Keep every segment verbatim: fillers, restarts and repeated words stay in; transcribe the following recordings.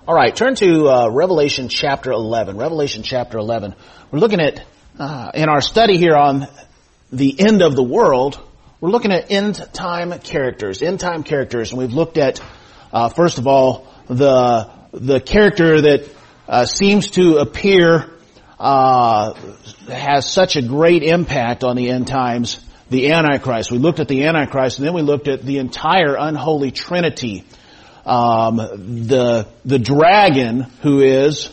All right, turn to uh, Revelation chapter eleven. Revelation chapter eleven. We're looking at, uh, in our study here on the end of the world, we're looking at end-time characters, end-time characters, and we've looked at, uh, first of all, the the character that uh, seems to appear uh, has such a great impact on the end times, the Antichrist. We looked at the Antichrist, and then we looked at the entire unholy Trinity. Um, the the dragon, who is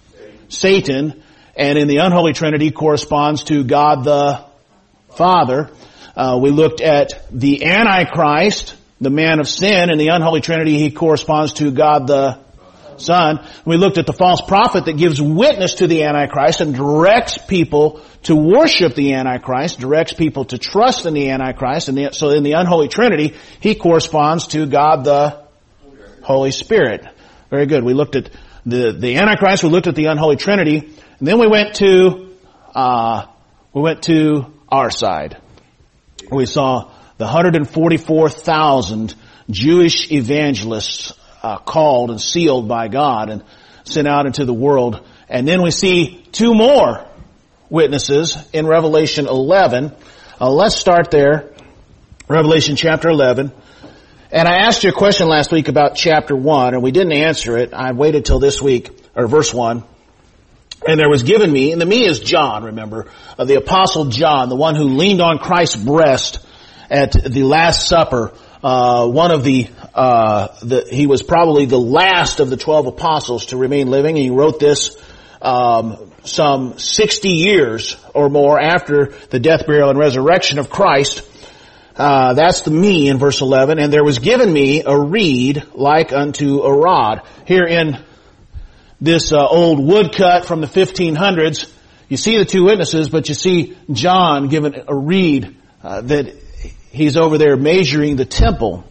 Satan, and in the unholy Trinity corresponds to God the Father. Uh, we looked at the Antichrist, the man of sin, in the unholy Trinity he corresponds to God the Son. We looked at the false prophet that gives witness to the Antichrist and directs people to worship the Antichrist, directs people to trust in the Antichrist. And the, so in the unholy Trinity, he corresponds to God the Holy Spirit. Very good. We looked at the, the Antichrist, we looked at the unholy Trinity, and then we went to, uh, we went to our side. We saw the one hundred forty-four thousand Jewish evangelists uh, called and sealed by God and sent out into the world. And then we see two more witnesses in Revelation eleven. Uh, let's start there. Revelation chapter eleven. And I asked you a question last week about chapter one, and we didn't answer it. I waited till this week, or verse one. And there was given me, and the me is John, remember, uh, the apostle John, the one who leaned on Christ's breast at the Last Supper. Uh, one of the, uh, the, he was probably the last of the twelve apostles to remain living, and he wrote this, um, some sixty years or more after the death, burial, and resurrection of Christ. Uh, that's the me in verse eleven. And there was given me a reed like unto a rod. Here in this uh, old woodcut from the fifteen hundreds, you see the two witnesses, but you see John given a reed uh, that he's over there measuring the temple.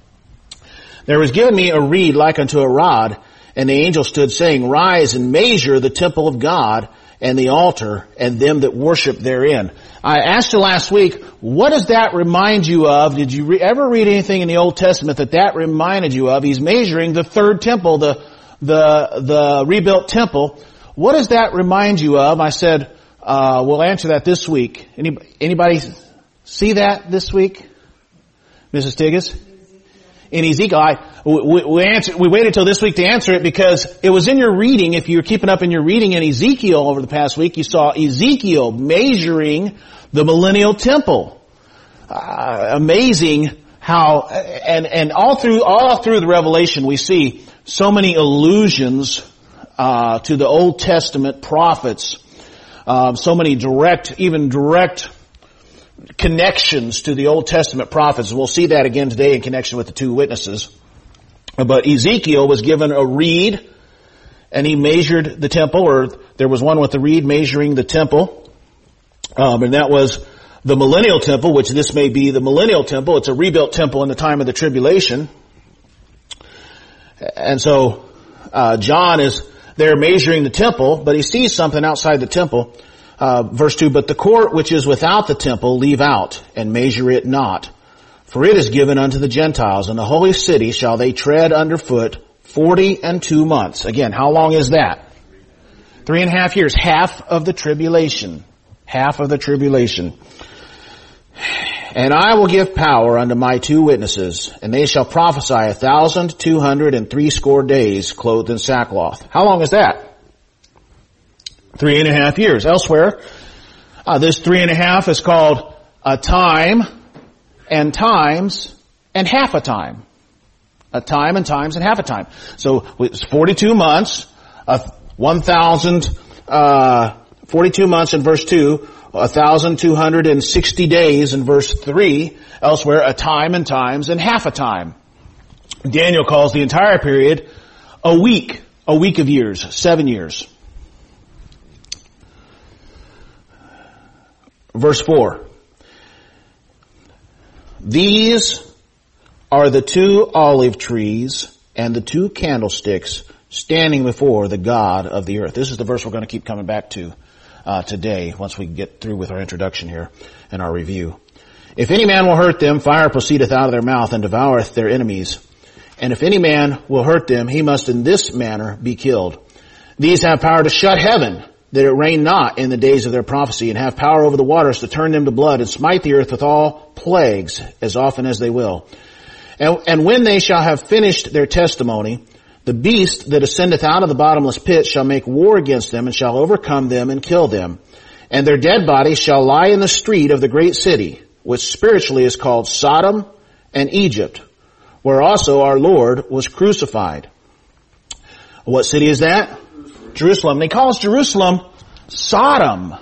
There was given me a reed like unto a rod, and the angel stood saying, Rise and measure the temple of God, and the altar, and them that worship therein. I asked you last week, what does that remind you of? Did you re- ever read anything in the Old Testament that that reminded you of? He's measuring the third temple, the the the rebuilt temple. What does that remind you of? I said, uh, we'll answer that this week. Any, anybody see that this week? Missus Tiggis? In Ezekiel, I, we, we, answer, we waited till this week to answer it because it was in your reading. If you were keeping up in your reading in Ezekiel over the past week, you saw Ezekiel measuring the millennial temple. Uh, amazing how, and, and all through, all through the Revelation we see so many allusions, uh, to the Old Testament prophets, uh, so many direct, even direct connections to the Old Testament prophets. We'll see that again today in connection with the two witnesses. But Ezekiel was given a reed, and he measured the temple, or there was one with the reed measuring the temple. Um, and that was the millennial temple, which this may be the millennial temple. It's a rebuilt temple in the time of the tribulation. And so, uh, John is there measuring the temple, but he sees something outside the temple. Uh, verse two, But the court which is without the temple leave out, and measure it not. For it is given unto the Gentiles, and the holy city shall they tread under foot forty and two months. Again, how long is that? Three and a half years. Half of the tribulation. Half of the tribulation. And I will give power unto my two witnesses, and they shall prophesy a thousand two hundred and threescore days, clothed in sackcloth. How long is that? Three and a half years. Elsewhere, uh, this three and a half is called a time and times and half a time. A time and times and half a time. So it's forty-two months, uh, one thousand, uh, forty-two months in verse two, one thousand two hundred sixty days in verse three. Elsewhere, a time and times and half a time. Daniel calls the entire period a week, a week of years, seven years. Verse four. These are the two olive trees and the two candlesticks standing before the God of the earth. This is the verse we're going to keep coming back to uh, today once we get through with our introduction here and our review. If any man will hurt them, fire proceedeth out of their mouth and devoureth their enemies. And if any man will hurt them, he must in this manner be killed. These have power to shut heaven, that it rain not in the days of their prophecy, and have power over the waters to turn them to blood, and smite the earth with all plagues as often as they will. And, and when they shall have finished their testimony, the beast that ascendeth out of the bottomless pit shall make war against them, and shall overcome them and kill them. And their dead bodies shall lie in the street of the great city, which spiritually is called Sodom and Egypt, where also our Lord was crucified. What city is that? Jerusalem. And he calls Jerusalem Sodom.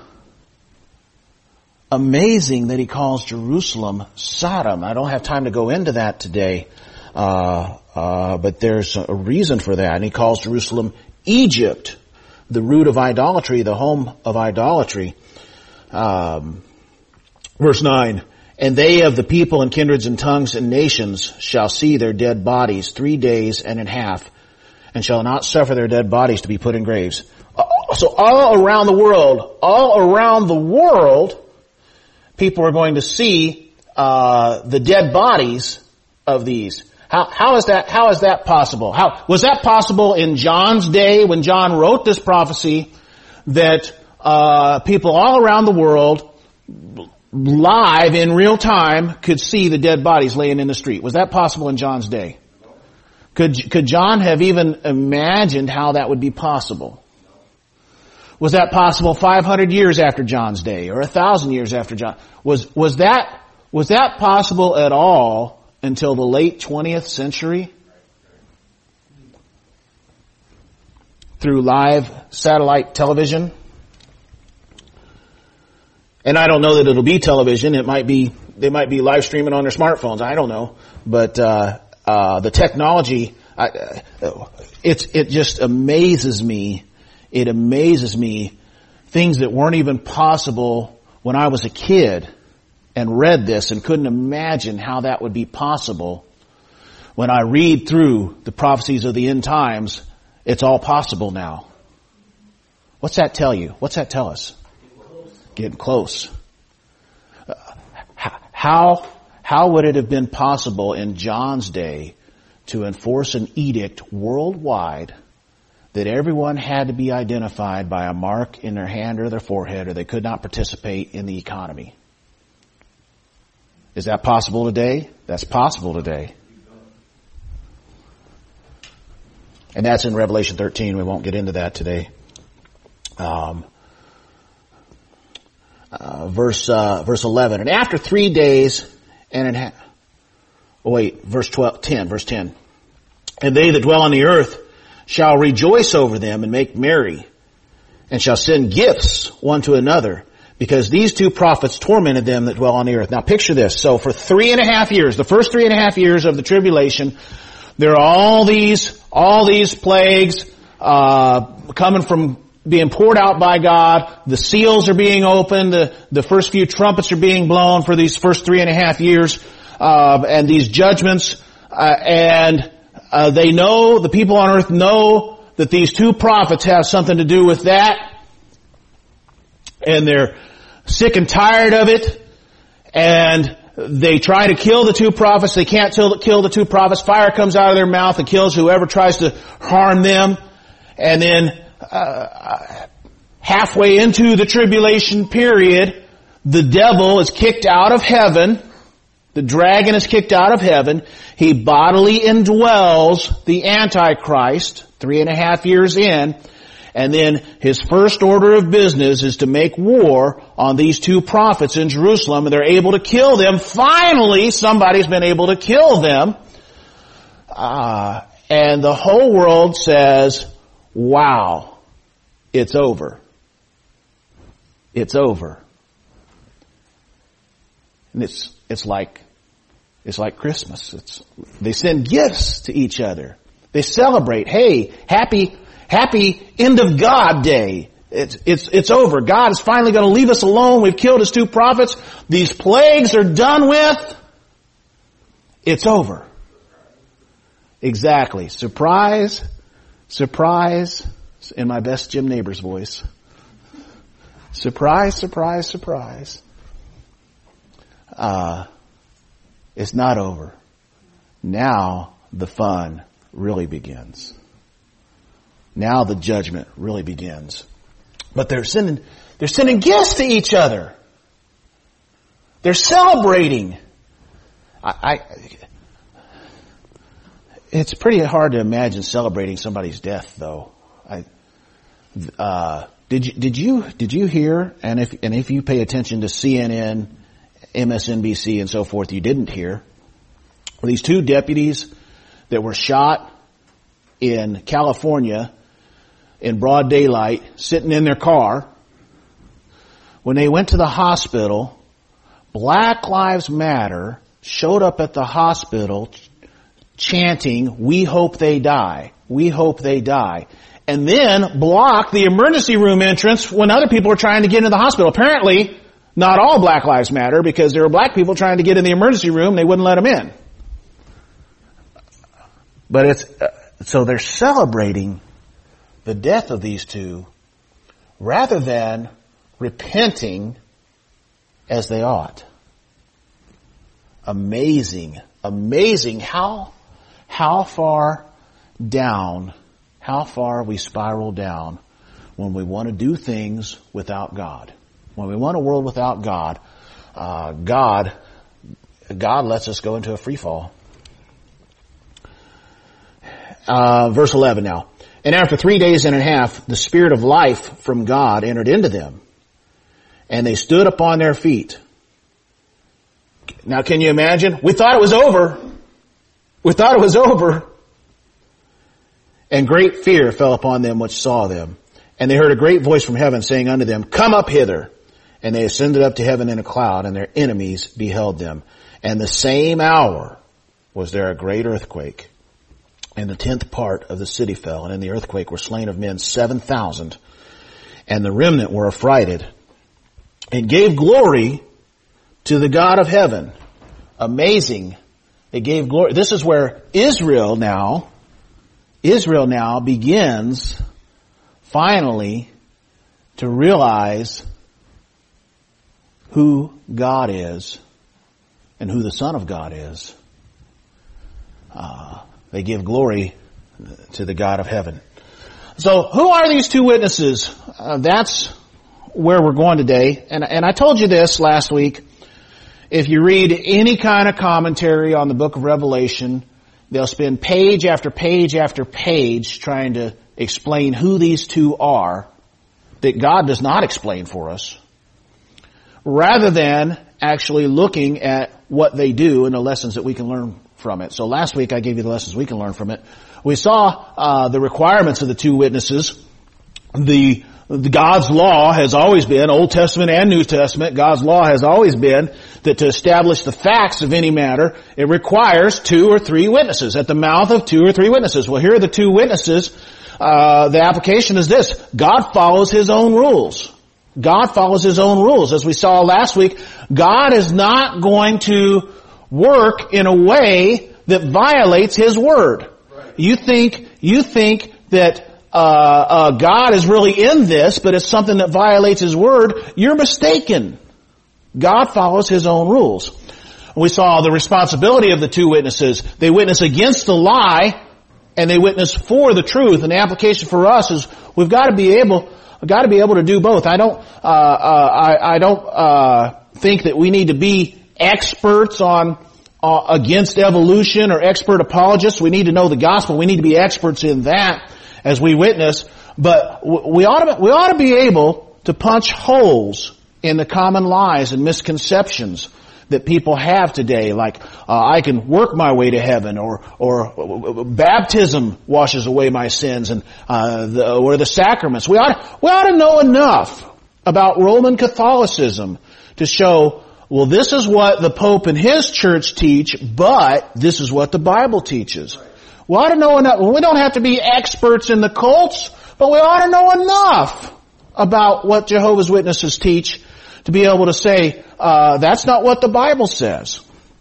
Amazing that he calls Jerusalem Sodom. I don't have time to go into that today, uh, uh, but there's a reason for that. And he calls Jerusalem Egypt, the root of idolatry, the home of idolatry. Um, verse nine. And they of the people and kindreds and tongues and nations shall see their dead bodies three days and a half, and shall not suffer their dead bodies to be put in graves. So all around the world, all around the world, people are going to see uh the dead bodies of these. How how is that how is that possible? How was that possible in John's day when John wrote this prophecy that uh people all around the world live in real time could see the dead bodies laying in the street? Was that possible in John's day? Could, could John have even imagined how that would be possible? Was that possible five hundred years after John's day or a thousand years after John? Was, was that, was that possible at all until the late twentieth century? Through live satellite television? And I don't know that it'll be television. It might be, they might be live streaming on their smartphones. I don't know. But, uh, uh, the technology, I, uh, it's, it just amazes me. It amazes me. Things that weren't even possible when I was a kid and read this and couldn't imagine how that would be possible. When I read through the prophecies of the end times, it's all possible now. What's that tell you? What's that tell us? Getting close. Uh, how, how would it have been possible in John's day to enforce an edict worldwide that everyone had to be identified by a mark in their hand or their forehead, or they could not participate in the economy? Is that possible today? That's possible today. And that's in Revelation thirteen. We won't get into that today. Um, Uh, verse, uh, verse eleven. And after three days and a half, oh wait, verse twelve, ten, verse ten. And they that dwell on the earth shall rejoice over them and make merry, and shall send gifts one to another, because these two prophets tormented them that dwell on the earth. Now picture this. So for three and a half years, the first three and a half years of the tribulation, there are all these, all these plagues, uh, coming from being poured out by God. The seals are being opened. The, the first few trumpets are being blown for these first three and a half years, uh, and these judgments, uh, and, uh, they know, the people on earth know that these two prophets have something to do with that, and they're sick and tired of it, and they try to kill the two prophets. They can't kill the two prophets. Fire comes out of their mouth and kills whoever tries to harm them, and then Uh, halfway into the tribulation period, the devil is kicked out of heaven. The dragon is kicked out of heaven. He bodily indwells the Antichrist three and a half years in. And then his first order of business is to make war on these two prophets in Jerusalem, and they're able to kill them. Finally, somebody's been able to kill them. Uh, and the whole world says, wow. It's over. It's over. And it's, it's like, it's like Christmas. It's, they send gifts to each other. They celebrate. Hey, happy, happy end of God day. It's, it's, it's over. God is finally going to leave us alone. We've killed his two prophets. These plagues are done with. It's over. Exactly. Surprise, surprise, in my best Jim Neighbors voice. Surprise, surprise, surprise. Uh, it's not over. Now the fun really begins. Now the judgment really begins. But they're sending, they're sending gifts to each other. They're celebrating. I, I, it's pretty hard to imagine celebrating somebody's death, though. I, uh, did you, did you, did you hear? And if, and if you pay attention to C N N, M S N B C, and so forth, you didn't hear. These two deputies that were shot in California in broad daylight, sitting in their car. When they went to the hospital, Black Lives Matter showed up at the hospital chanting, "We hope they die. We hope they die." And then blocked the emergency room entrance when other people were trying to get into the hospital. Apparently, not all Black Lives Matter, because there were black people trying to get in the emergency room. They wouldn't let them in. But it's, uh, so they're celebrating the death of these two rather than repenting as they ought. Amazing, amazing how, how far down, how far we spiral down when we want to do things without God. When we want a world without God, uh, God, God lets us go into a free fall. Uh, verse eleven now. And after three days and a half, the Spirit of life from God entered into them, and they stood upon their feet. Now, can you imagine? We thought it was over. We thought it was over. And great fear fell upon them which saw them. And they heard a great voice from heaven saying unto them, "Come up hither." And they ascended up to heaven in a cloud, and their enemies beheld them. And the same hour was there a great earthquake. And the tenth part of the city fell, and in the earthquake were slain of men seven thousand. And the remnant were affrighted, and gave glory to the God of heaven. Amazing. They gave glory. This is where Israel now, Israel now begins finally to realize who God is and who the Son of God is. Uh, they give glory to the God of heaven. So who are these two witnesses? Uh, that's where we're going today. And, and I told you this last week. If you read any kind of commentary on the book of Revelation, they'll spend page after page after page trying to explain who these two are that God does not explain for us, rather than actually looking at what they do and the lessons that we can learn from it. So last week I gave you the lessons we can learn from it. We saw uh, the requirements of the two witnesses. The, the God's law has always been, Old Testament and New Testament, God's law has always been that to establish the facts of any matter, it requires two or three witnesses, at the mouth of two or three witnesses. Well, here are the two witnesses. Uh, the application is this: God follows His own rules. God follows His own rules. As we saw last week, God is not going to work in a way that violates His word. Right. You think, you think that uh, uh, God is really in this, but it's something that violates His word. You're mistaken. God follows His own rules. We saw the responsibility of the two witnesses. They witness against the lie, and they witness for the truth. And the application for us is we've got to be able, we've got to be able to do both. I don't, uh, uh, I, I don't uh, think that we need to be experts on uh, against evolution or expert apologists. We need to know the gospel. We need to be experts in that as we witness. But we ought to, we ought to be able to punch holes in the common lies and misconceptions that people have today, like uh, I can work my way to heaven, or or baptism washes away my sins, and uh, the, or the sacraments. We ought we ought to know enough about Roman Catholicism to show, well, this is what the Pope and his church teach, but this is what the Bible teaches. We ought to know enough. We don't have to be experts in the cults, but we ought to know enough about what Jehovah's Witnesses teach to be able to say, uh, that's not what the Bible says.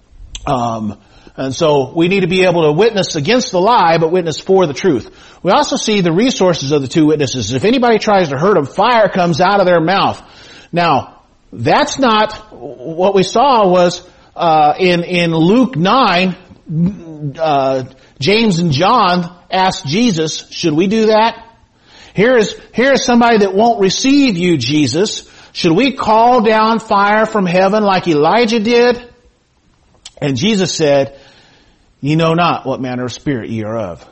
Um, and so we need to be able to witness against the lie, but witness for the truth. We also see the resources of the two witnesses. If anybody tries to hurt them, fire comes out of their mouth. Now, that's not what we saw was, uh, in, in Luke nine, uh, James and John asked Jesus, should we do that? Here is, here is somebody that won't receive you, Jesus. Should we call down fire from heaven like Elijah did? And Jesus said, ye know not what manner of spirit ye are of.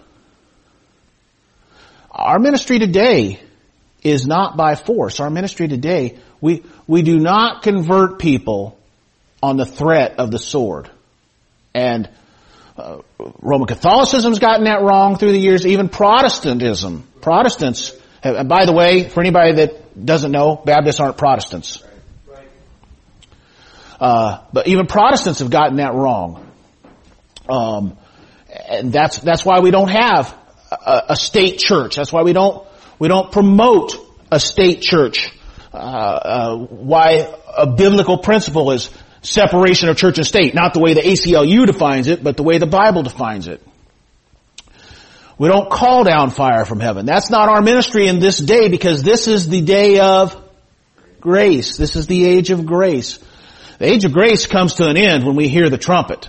Our ministry today is not by force. Our ministry today, we, we do not convert people on the threat of the sword. And uh, Roman Catholicism's gotten that wrong through the years. Even Protestantism. Protestants, have, and by the way, for anybody that doesn't know, Baptists aren't Protestants. Uh, but even Protestants have gotten that wrong. Um, and that's, that's why we don't have a, a state church. That's why we don't, we don't promote a state church. Uh, uh, why a biblical principle is separation of church and state. Not the way the A C L U defines it, but the way the Bible defines it. We don't call down fire from heaven. That's not our ministry in this day, because this is the day of grace. This is the age of grace. The age of grace comes to an end when we hear the trumpet.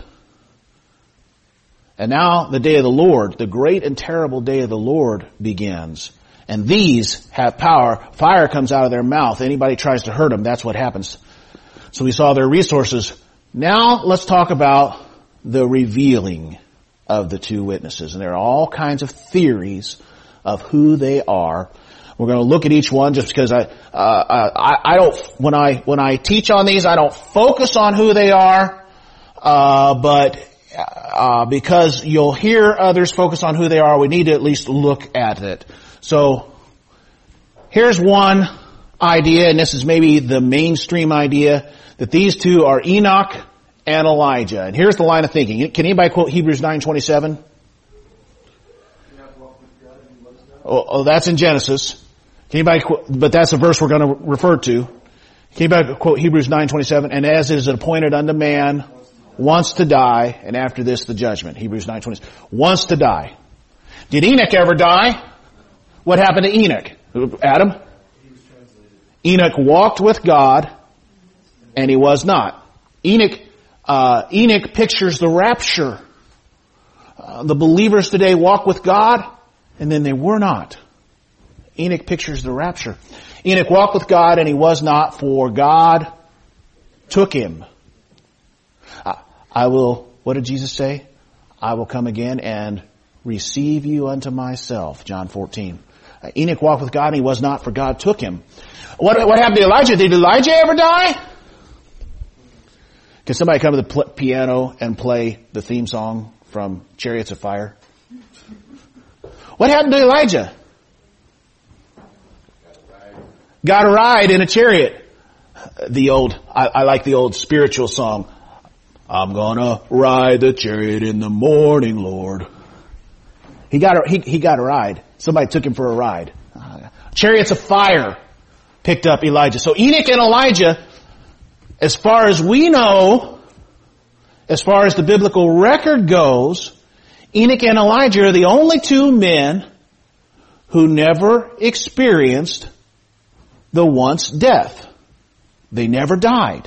And now the day of the Lord, the great and terrible day of the Lord begins. And these have power. Fire comes out of their mouth. Anybody tries to hurt them, that's what happens. So we saw their resources. Now let's talk about the revealing of the two witnesses. And there are all kinds of theories of who they are. We're going to look at each one just because I, uh, I, I don't, when I, when I teach on these, I don't focus on who they are, uh, but, uh, because you'll hear others focus on who they are, we need to at least look at it. So, here's one idea, and this is maybe the mainstream idea, that these two are Enoch and Elijah. And here's the line of thinking. Can anybody quote Hebrews nine twenty-seven? Oh, oh, that's in Genesis. Can anybody quote, but that's the verse we're going to refer to. Can anybody quote Hebrews nine twenty-seven? And as it is appointed unto man once to die, and after this the judgment. Hebrews nine twenty-seven. Once to die. Did Enoch ever die? What happened to Enoch? Adam? Enoch walked with God, and he was not. Enoch, uh, Enoch pictures the rapture. Uh, the believers today walk with God, and then they were not. Enoch pictures the rapture. Enoch walked with God, and he was not, for God took him. I, I will, what did Jesus say? I will come again and receive you unto myself. John fourteen. Uh, Enoch walked with God, and he was not, for God took him. What, what happened to Elijah? Did Elijah ever die? Can somebody come to the pl- piano and play the theme song from Chariots of Fire? What happened to Elijah? Got a ride in a chariot. The old, I, I like the old spiritual song. I'm gonna ride the chariot in the morning, Lord. He got a, he, he got a ride. Somebody took him for a ride. Uh, Chariots of Fire picked up Elijah. So Enoch and Elijah, as far as we know, as far as the biblical record goes, Enoch and Elijah are the only two men who never experienced the once death. They never died.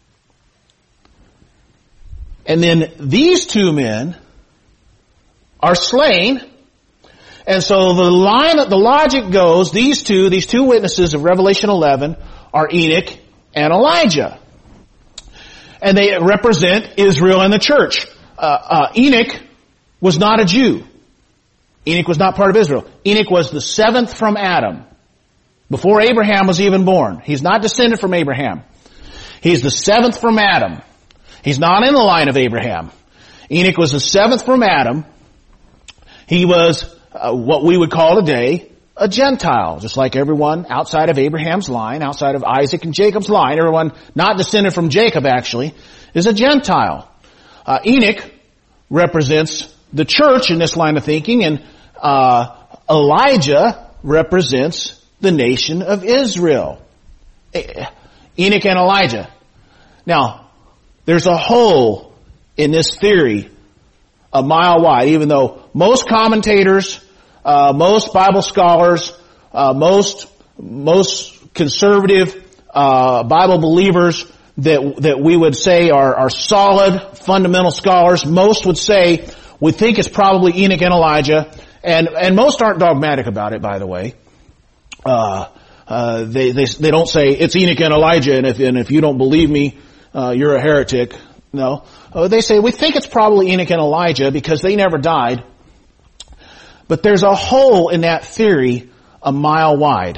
And then these two men are slain. And so the line, the logic goes, these two, these two witnesses of Revelation eleven are Enoch and Elijah. And they represent Israel and the church. Uh, uh, Enoch was not a Jew. Enoch was not part of Israel. Enoch was the seventh from Adam. Before Abraham was even born. He's not descended from Abraham. He's the seventh from Adam. He's not in the line of Abraham. Enoch was the seventh from Adam. He was uh, what we would call today a Gentile, just like everyone outside of Abraham's line, outside of Isaac and Jacob's line, everyone not descended from Jacob actually, is a Gentile. Uh, Enoch represents the church in this line of thinking, and uh, Elijah represents the nation of Israel. Enoch and Elijah. Now, there's a hole in this theory a mile wide, even though most commentators, uh, most Bible scholars, uh, most, most conservative, uh, Bible believers that, that we would say are, are solid, fundamental scholars, most would say We think it's probably Enoch and Elijah, and and most aren't dogmatic about it, by the way. Uh, uh, they they they don't say it's Enoch and Elijah, and if and if you don't believe me, uh, you're a heretic. No, uh, they say we think it's probably Enoch and Elijah because they never died. But there's a hole in that theory a mile wide.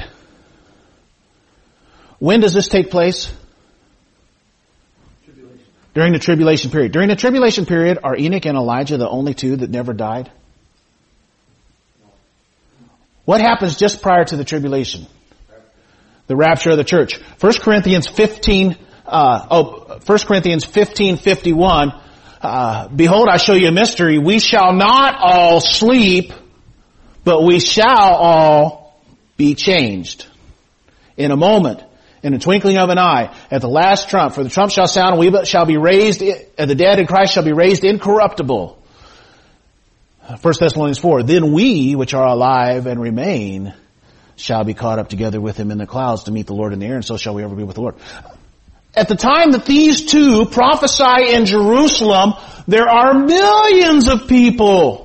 When does this take place? Tribulation. During the tribulation period. During the tribulation period, are Enoch and Elijah the only two that never died? No. What happens just prior to the tribulation? The rapture of the church. First Corinthians fifteen, uh, oh, First Corinthians fifteen fifty-one. Uh, Behold, I show you a mystery. We shall not all sleep, but we shall all be changed in a moment, in the twinkling of an eye, at the last trump. For the trump shall sound, and we shall be raised, and the dead in Christ shall be raised incorruptible. First Thessalonians four. Then we, which are alive and remain, shall be caught up together with him in the clouds to meet the Lord in the air, and so shall we ever be with the Lord. At the time that these two prophesy in Jerusalem, there are millions of people.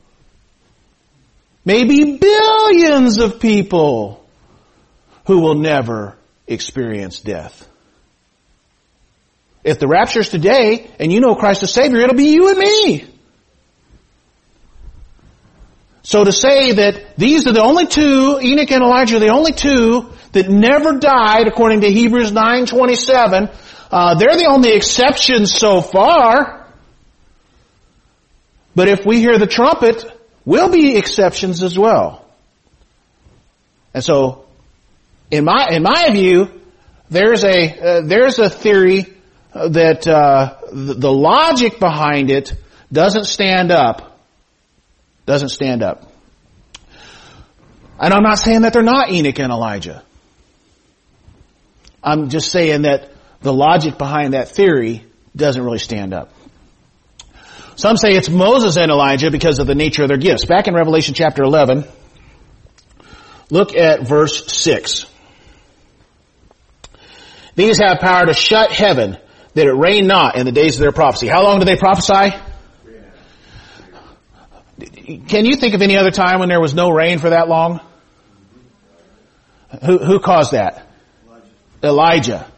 Maybe billions of people who will never experience death. If the rapture's today and you know Christ as Savior, it'll be you and me. So to say that these are the only two, Enoch and Elijah are the only two that never died, according to Hebrews nine twenty-seven, uh, they're the only exceptions so far. But if we hear the trumpet, we'll be exceptions as well. And so, in my in my view, there's a uh, there's a theory that uh, the, the logic behind it doesn't stand up. Doesn't stand up. And I'm not saying that they're not Enoch and Elijah. I'm just saying that the logic behind that theory doesn't really stand up. Some say it's Moses and Elijah because of the nature of their gifts. Back in Revelation chapter eleven, look at verse six. These have power to shut heaven, that it rain not in the days of their prophecy. How long do they prophesy? Can you think of any other time when there was no rain for that long? Who, who caused that? Elijah. Elijah.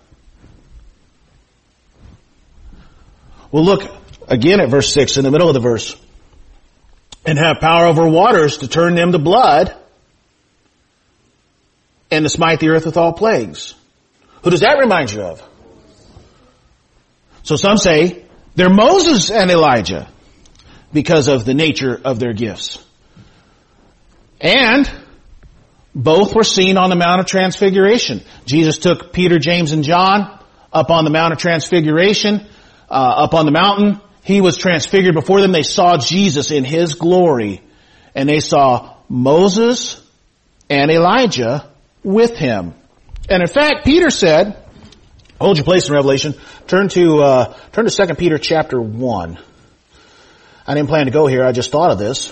Well, look again at verse six in the middle of the verse. And have power over waters to turn them to blood and to smite the earth with all plagues. Who does that remind you of? So some say they're Moses and Elijah because of the nature of their gifts. And both were seen on the Mount of Transfiguration. Jesus took Peter, James, and John up on the Mount of Transfiguration, uh, up on the mountain. He was transfigured before them. They saw Jesus in His glory. And they saw Moses and Elijah with Him. And in fact, Peter said, hold your place in Revelation, turn to, uh, turn to Second Peter chapter one. I didn't plan to go here, I just thought of this.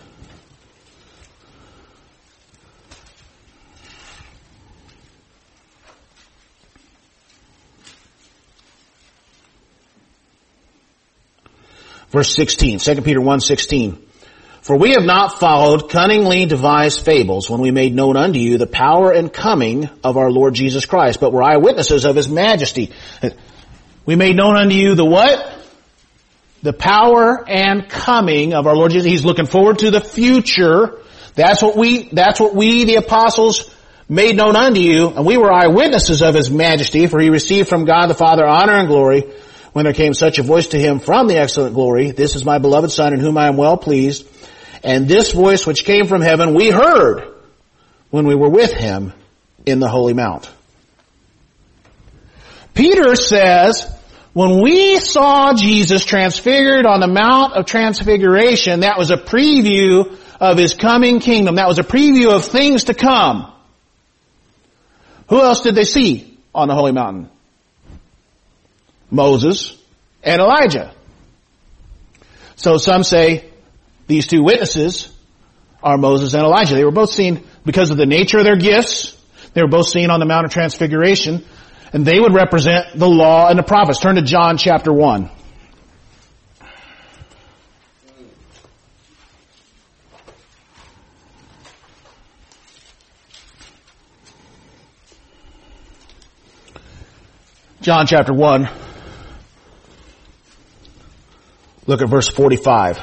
Verse sixteen, Second Peter one sixteen. For we have not followed cunningly devised fables when we made known unto you the power and coming of our Lord Jesus Christ, but were eyewitnesses of His majesty. We made known unto you the what? The power and coming of our Lord Jesus. He's looking forward to the future. That's what we, that's what we, the apostles, made known unto you. And we were eyewitnesses of His majesty, for He received from God the Father honor and glory when there came such a voice to Him from the excellent glory. This is my beloved Son in whom I am well pleased. And this voice which came from heaven we heard when we were with Him in the holy mount. Peter says, when we saw Jesus transfigured on the Mount of Transfiguration, that was a preview of His coming kingdom. That was a preview of things to come. Who else did they see on the holy mountain? Moses and Elijah. So some say these two witnesses are Moses and Elijah. They were both seen because of the nature of their gifts. They were both seen on the Mount of Transfiguration. And they would represent the law and the prophets. Turn to John chapter one. John chapter one. Look at verse forty-five.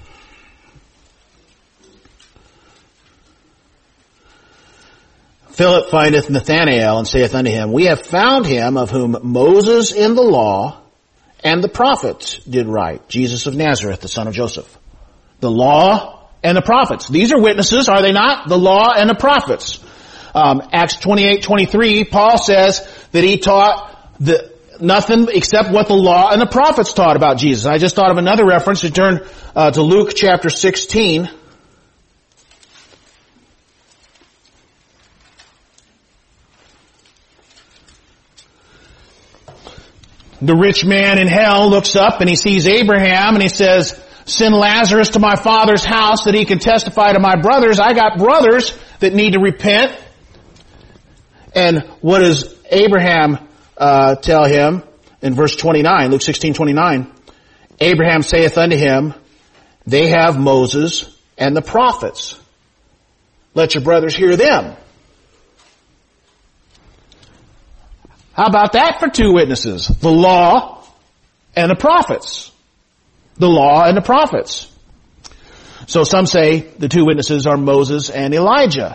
Philip findeth Nathanael and saith unto him, We have found him of whom Moses in the law and the prophets did write, Jesus of Nazareth, the son of Joseph. The law and the prophets. These are witnesses, are they not? The law and the prophets. Um, Acts twenty-eight twenty-three, Paul says that he taught the, nothing except what the law and the prophets taught about Jesus. I just thought of another reference. To turn uh, to Luke chapter sixteen. The rich man in hell looks up and he sees Abraham and he says, Send Lazarus to my father's house that he can testify to my brothers. I got brothers that need to repent. And what does Abraham uh, tell him in verse twenty-nine, Luke sixteen twenty-nine? Abraham saith unto him, They have Moses and the prophets. Let your brothers hear them. How about that for two witnesses? The law and the prophets. The law and the prophets. So some say the two witnesses are Moses and Elijah.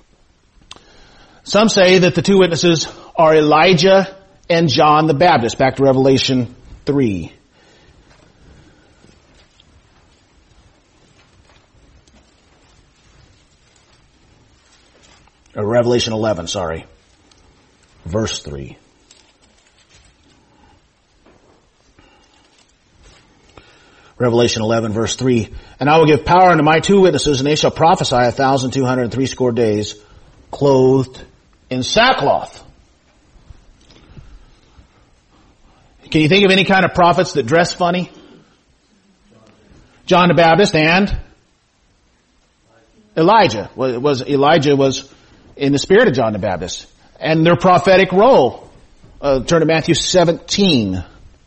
Some say that the two witnesses are Elijah and John the Baptist. Back to Revelation three. Or Revelation eleven, sorry. Verse three. Revelation eleven, verse three. And I will give power unto my two witnesses, and they shall prophesy a thousand two hundred and threescore days, clothed in sackcloth. Can you think of any kind of prophets that dress funny? John the Baptist and Elijah. Was Elijah was in the spirit of John the Baptist. And their prophetic role. Uh, turn to Matthew seventeen.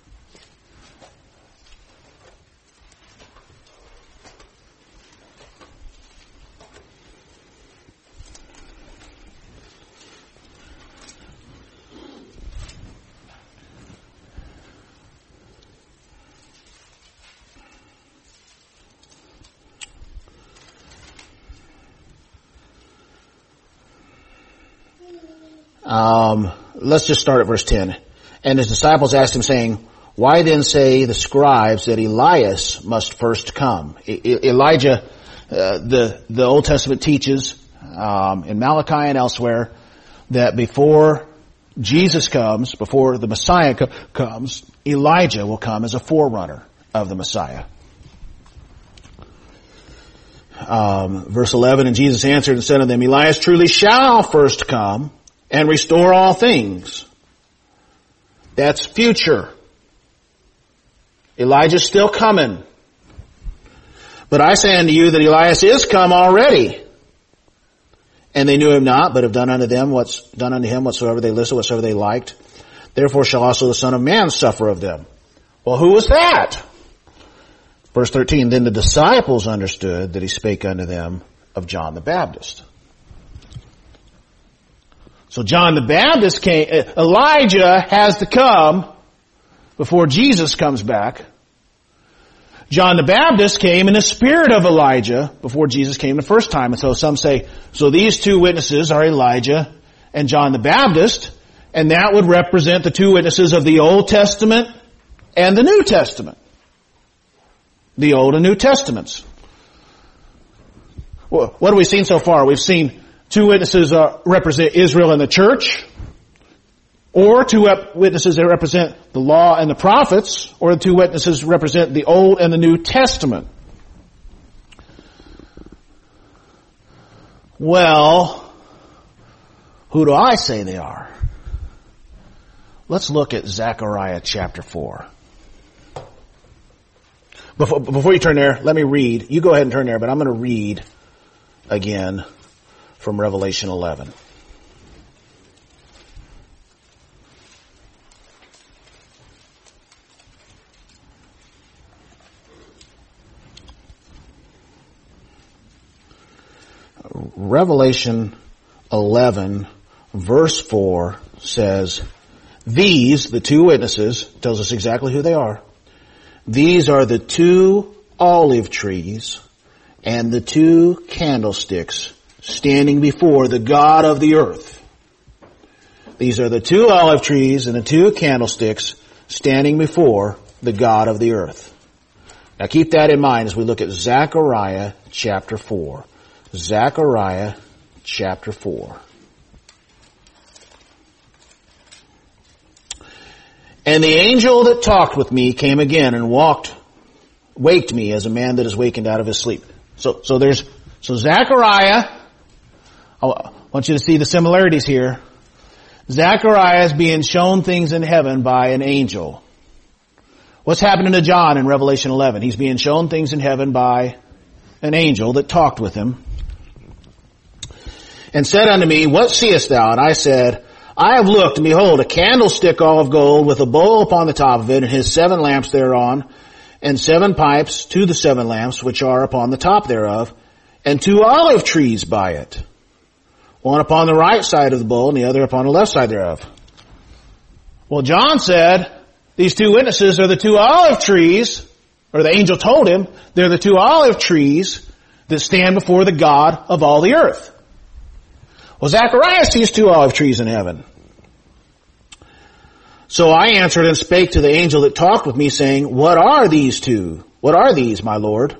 Um, let's just start at verse ten. And his disciples asked him, saying, Why then say the scribes that Elias must first come? E- Elijah, uh, the the Old Testament teaches um, in Malachi and elsewhere that before Jesus comes, before the Messiah co- comes, Elijah will come as a forerunner of the Messiah. Um, verse eleven, and Jesus answered and said unto them, Elias truly shall first come and restore all things. That's future. Elijah's still coming. But I say unto you that Elias is come already. And they knew him not, but have done unto them what's done unto him whatsoever they listed, whatsoever they liked. Therefore shall also the Son of Man suffer of them. Well, who was that? Verse thirteen, then the disciples understood that he spake unto them of John the Baptist. So John the Baptist came, Elijah has to come before Jesus comes back. John the Baptist came in the spirit of Elijah before Jesus came the first time. And so some say, so these two witnesses are Elijah and John the Baptist, and that would represent the two witnesses of the Old Testament and the New Testament. The Old and New Testaments. Well, what have we seen so far? We've seen two witnesses uh, represent Israel and the church, or two witnesses that represent the law and the prophets, or the two witnesses represent the Old and the New Testament. Well, who do I say they are? Let's look at Zechariah chapter four. Before, before you turn there, let me read. You go ahead and turn there, but I'm going to read again from Revelation eleven. Revelation eleven verse four says, These, the two witnesses, tells us exactly who they are. These are the two olive trees and the two candlesticks standing before the God of the earth. These are the two olive trees and the two candlesticks standing before the God of the earth. Now keep that in mind as we look at Zechariah chapter four. Zechariah chapter four. And the angel that talked with me came again and walked, waked me as a man that is wakened out of his sleep. So, so there's, so Zechariah, I want you to see the similarities here. Zechariah is being shown things in heaven by an angel. What's happening to John in Revelation eleven? He's being shown things in heaven by an angel that talked with him. And said unto me, what seest thou? And I said, I have looked, and behold, a candlestick all of gold, with a bowl upon the top of it, and his seven lamps thereon, and seven pipes to the seven lamps, which are upon the top thereof, and two olive trees by it, one upon the right side of the bowl, and the other upon the left side thereof. Well, John said, these two witnesses are the two olive trees, or the angel told him, they're the two olive trees that stand before the God of all the earth. Well, Zechariah sees two olive trees in heaven. So I answered and spake to the angel that talked with me, saying, what are these two? What are these, my Lord?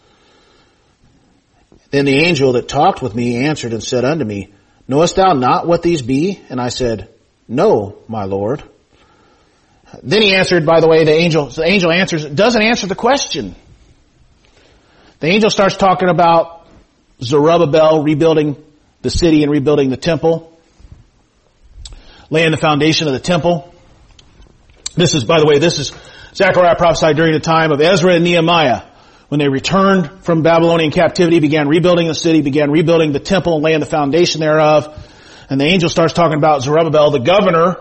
Then the angel that talked with me answered and said unto me, knowest thou not what these be? And I said, no, my Lord. Then he answered, by the way, the angel, the angel answers, doesn't answer the question. The angel starts talking about Zerubbabel rebuilding the city and rebuilding the temple, laying the foundation of the temple. This is, by the way, this is Zechariah prophesied during the time of Ezra and Nehemiah, when they returned from Babylonian captivity, began rebuilding the city, began rebuilding the temple and laying the foundation thereof. And the angel starts talking about Zerubbabel, the governor,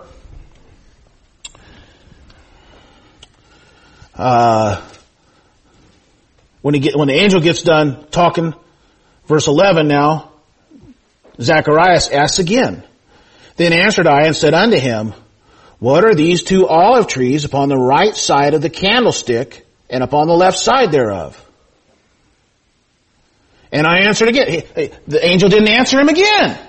uh, when he get, when the angel gets done talking, verse eleven now, Zacharias asks again. Then answered I and said unto him, what are these two olive trees upon the right side of the candlestick and upon the left side thereof? And I answered again. The angel didn't answer him again.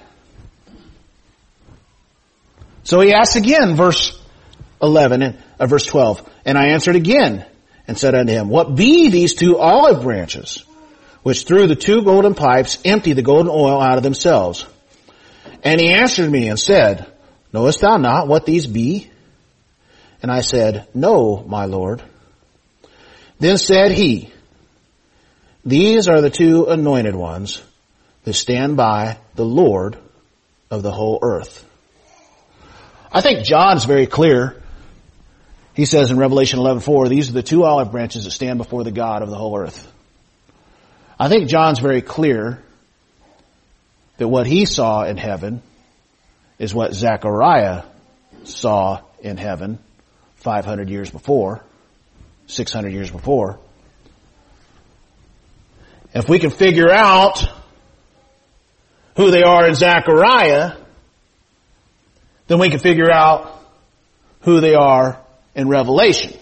So he asks again, verse eleven, and uh, verse twelve. And I answered again and said unto him, what be these two olive branches, which through the two golden pipes empty the golden oil out of themselves? And he answered me and said, knowest thou not what these be? And I said, no, my Lord. Then said he, these are the two anointed ones that stand by the Lord of the whole earth. I think John's very clear. He says in Revelation eleven four, these are the two olive branches that stand before the God of the whole earth. I think John's very clear that what he saw in heaven is what Zechariah saw in heaven five hundred years before, six hundred years before. If we can figure out who they are in Zechariah, then we can figure out who they are in Revelation.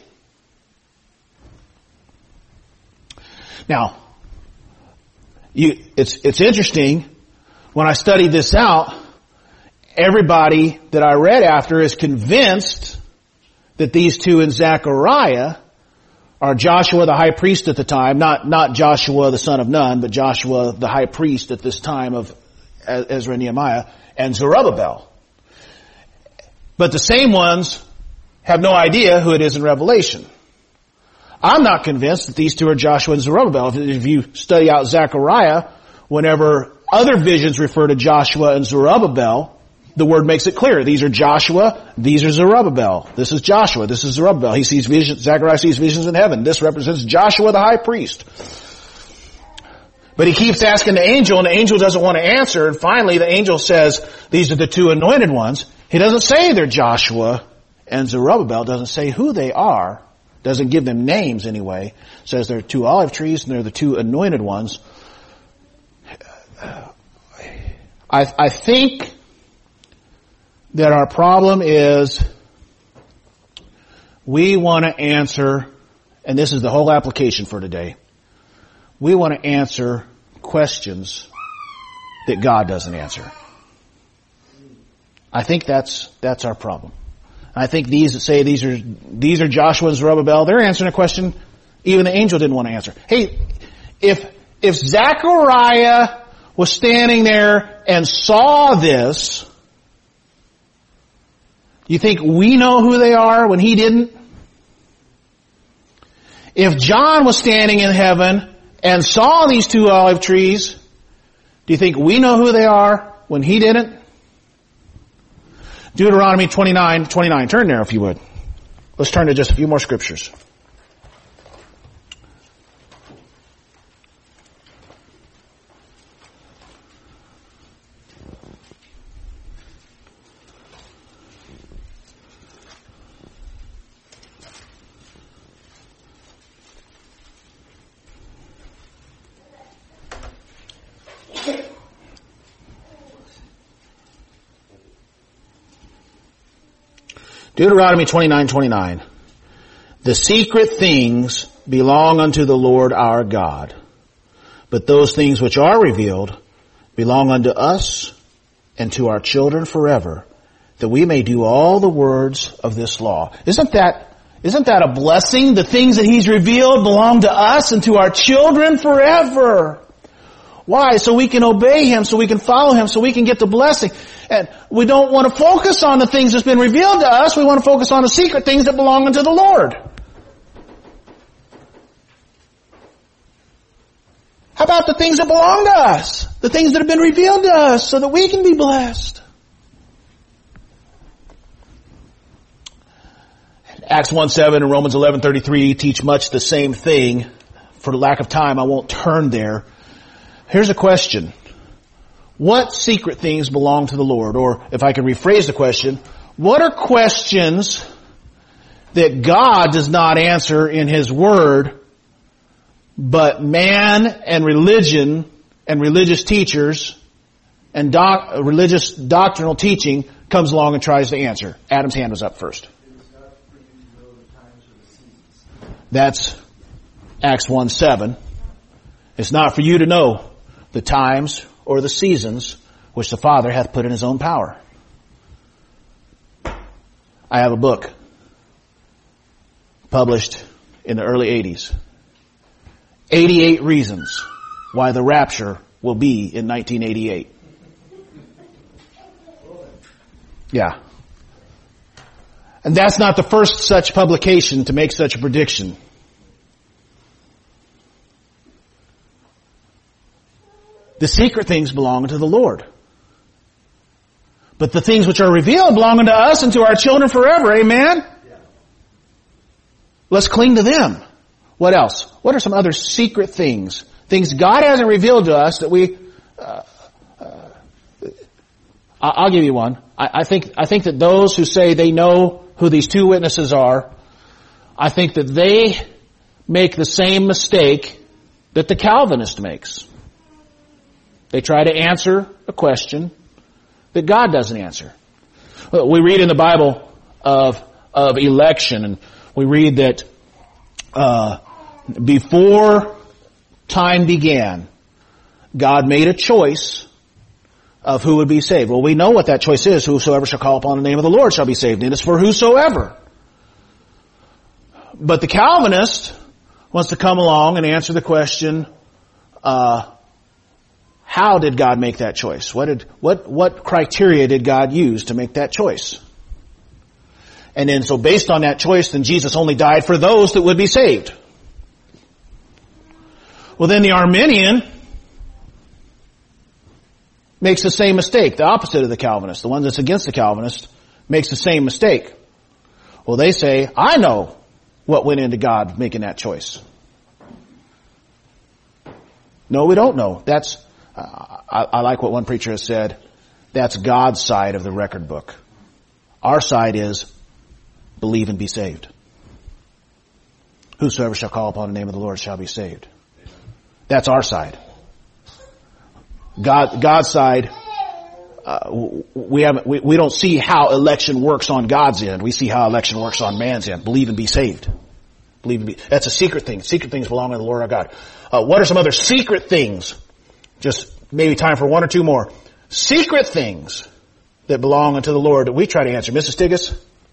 Now, you, it's, it's interesting, when I studied this out, everybody that I read after is convinced that these two in Zechariah are Joshua the high priest at the time, not, not Joshua the son of Nun, but Joshua the high priest at this time of Ezra and Nehemiah, and Zerubbabel. But the same ones have no idea who it is in Revelation. I'm not convinced that these two are Joshua and Zerubbabel. If you study out Zechariah, whenever other visions refer to Joshua and Zerubbabel, the word makes it clear. These are Joshua, these are Zerubbabel. This is Joshua, this is Zerubbabel. He sees visions, Zechariah sees visions in heaven. This represents Joshua the high priest. But he keeps asking the angel, and the angel doesn't want to answer, and finally the angel says, these are the two anointed ones. He doesn't say they're Joshua and Zerubbabel, doesn't say who they are, doesn't give them names anyway. Says they're two olive trees and they're the two anointed ones. I, I think that our problem is we want to answer, and this is the whole application for today, we want to answer questions that God doesn't answer. I think that's that's our problem. I think these that say these are these are Joshua and Zerubbabel, they're answering a question even the angel didn't want to answer. Hey, if if Zechariah was standing there and saw this, you think we know who they are when he didn't? If John was standing in heaven and saw these two olive trees, do you think we know who they are when he didn't? Deuteronomy twenty-nine, twenty-nine. Turn there if you would. Let's turn to just a few more scriptures. Deuteronomy twenty-nine, twenty-nine. The secret things belong unto the Lord our God, but those things which are revealed belong unto us and to our children forever, that we may do all the words of this law. Isn't that, isn't that a blessing? The things that He's revealed belong to us and to our children forever. Why? So we can obey Him, so we can follow Him, so we can get the blessing. And we don't want to focus on the things that's been revealed to us. We want to focus on the secret things that belong unto the Lord. How about the things that belong to us? The things that have been revealed to us so that we can be blessed. Acts one seven and Romans eleven thirty-three teach much the same thing. For lack of time, I won't turn there. Here's a question. What secret things belong to the Lord? Or if I can rephrase the question, what are questions that God does not answer in His Word, but man and religion and religious teachers and doc, religious doctrinal teaching comes along and tries to answer? Adam's hand was up first. That's Acts one seven. It's not for you to know the times or the seasons which the Father hath put in His own power. I have a book published in the early eighties. eighty-eight reasons why the rapture will be in nineteen eighty-eight. Yeah. And that's not the first such publication to make such a prediction. The secret things belong unto the Lord. But the things which are revealed belong unto us and to our children forever. Amen? Yeah. Let's cling to them. What else? What are some other secret things? Things God hasn't revealed to us that we... Uh, uh, I'll give you one. I, I think I think that those who say they know who these two witnesses are, I think that they make the same mistake that the Calvinist makes. They try to answer a question that God doesn't answer. We read in the Bible of of election, and we read that uh, before time began, God made a choice of who would be saved. Well, we know what that choice is. Whosoever shall call upon the name of the Lord shall be saved. And it's for whosoever. But the Calvinist wants to come along and answer the question, uh, how did God make that choice? What did, what, what criteria did God use to make that choice? And then, so based on that choice, then Jesus only died for those that would be saved. Well, then the Arminian makes the same mistake, the opposite of the Calvinist. The one that's against the Calvinist makes the same mistake. Well, they say, I know what went into God making that choice. No, we don't know. That's, uh, I, I like what one preacher has said, that's God's side of the record book. Our side is, believe and be saved. Whosoever shall call upon the name of the Lord shall be saved. That's our side. God, God's side, uh, we haven't, we, we don't see how election works on God's end. We see how election works on man's end. Believe and be saved. Believe and be, that's a secret thing. Secret things belong to the Lord our God. Uh, what are some other secret things? Just maybe time for one or two more. Secret things that belong unto the Lord that we try to answer. Missus Stiggis?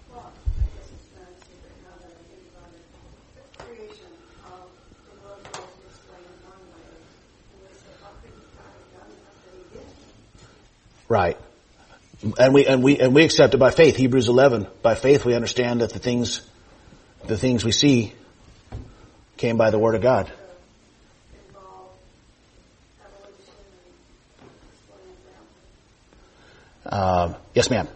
Right. And we, and we, and we accept it by faith. Hebrews eleven. By faith we understand that the things, the things we see came by the Word of God. Um, yes, ma'am.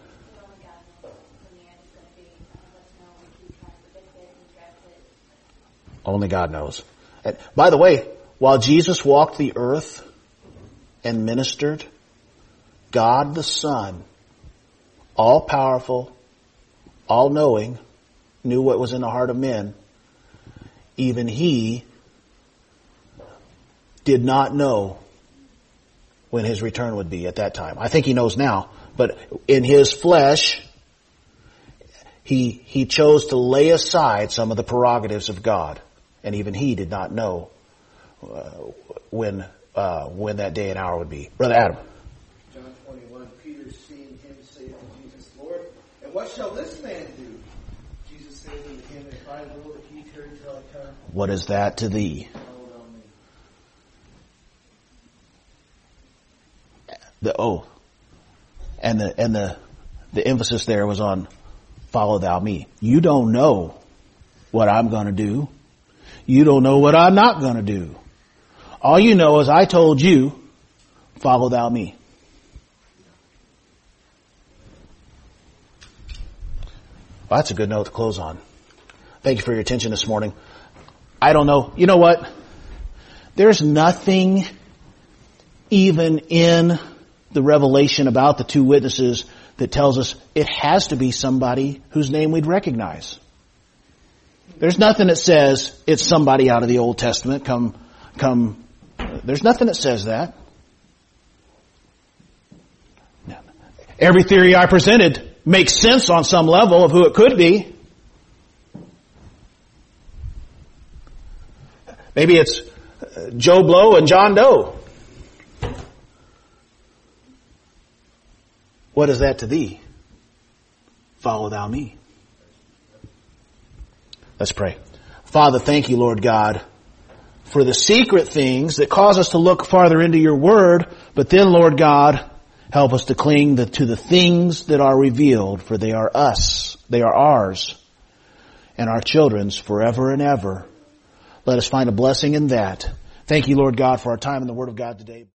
Only God knows. And by the way, while Jesus walked the earth and ministered, God the Son, all powerful, all knowing, knew what was in the heart of men. Even He did not know when His return would be at that time. I think He knows now, but in His flesh, He, He chose to lay aside some of the prerogatives of God. And even He did not know uh, when, uh, when that day and hour would be. Brother Adam. John twenty-one, Peter seeing him say to Jesus, Lord, and what shall this man do? Jesus said unto him, If I will that he tarry till I come. What is that to thee? Follow on me. The oath. And the, and the, the emphasis there was on follow thou me. You don't know what I'm going to do. You don't know what I'm not going to do. All you know is I told you, follow thou me. Well, that's a good note to close on. Thank you for your attention this morning. I don't know. You know what? There's nothing even in the revelation about the two witnesses that tells us it has to be somebody whose name we'd recognize. There's nothing that says it's somebody out of the Old Testament. Come, come. There's nothing that says that. Every theory I presented makes sense on some level of who it could be. Maybe it's Joe Blow and John Doe. What is that to thee? Follow thou me. Let's pray. Father, thank you, Lord God, for the secret things that cause us to look farther into your word, but then, Lord God, help us to cling the, to the things that are revealed, for they are us, they are ours, and our children's forever and ever. Let us find a blessing in that. Thank you, Lord God, for our time in the Word of God today.